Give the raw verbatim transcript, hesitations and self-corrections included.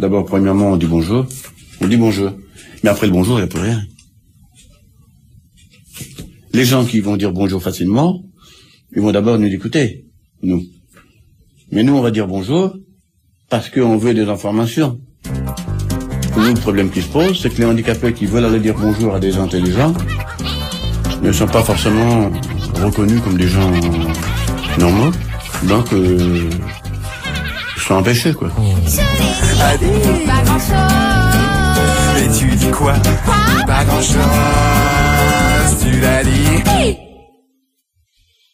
D'abord, premièrement, on dit bonjour. On dit bonjour. Mais après le bonjour, il n'y a plus rien. Les gens qui vont dire bonjour facilement, ils vont d'abord nous écouter, nous. Mais nous, on va dire bonjour parce qu'on veut des informations. Nous, le problème qui se pose, c'est que les handicapés qui veulent aller dire bonjour à des intelligents ne sont pas forcément reconnus comme des gens normaux. Donc, euh, ils sont empêchés, quoi. Allez, pas grand chose. Et tu dis quoi? Pas grand chose. Tu l'as dit.